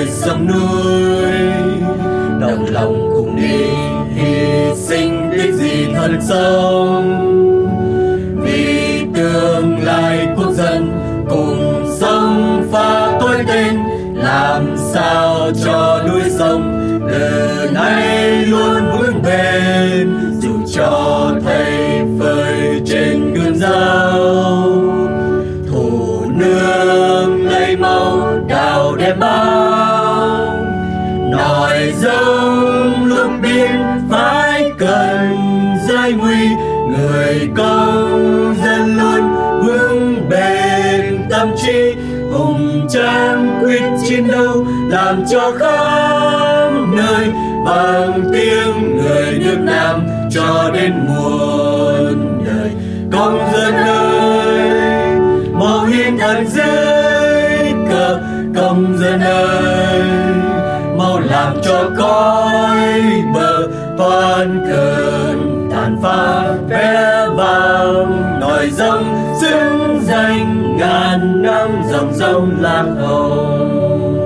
sông núi, đồng lòng cùng đi hy sinh tiếc gì thân sống, vì tương lai quốc dân cùng sống phá tối tên, làm sao cho núi sông từ nay luôn vững bền, dù cho thầy phơi trên gươm dao. Thủ nương lấy máu đào đem bao, nòi giống luôn biên phải cần giới nguy, người công dân luôn vững bền tâm trí, hùng tráng quyết chiến đấu làm cho khắp nơi bằng tiếng người nước Nam cho đến muôn đời. Công dân ơi, màu hiên thần dưới cờ, công dân ơi, mau làm cho cõi bờ toan cơn tàn phá vé vàng, nòi giống xứng danh ngàn năm dòng sông Lam Hồng.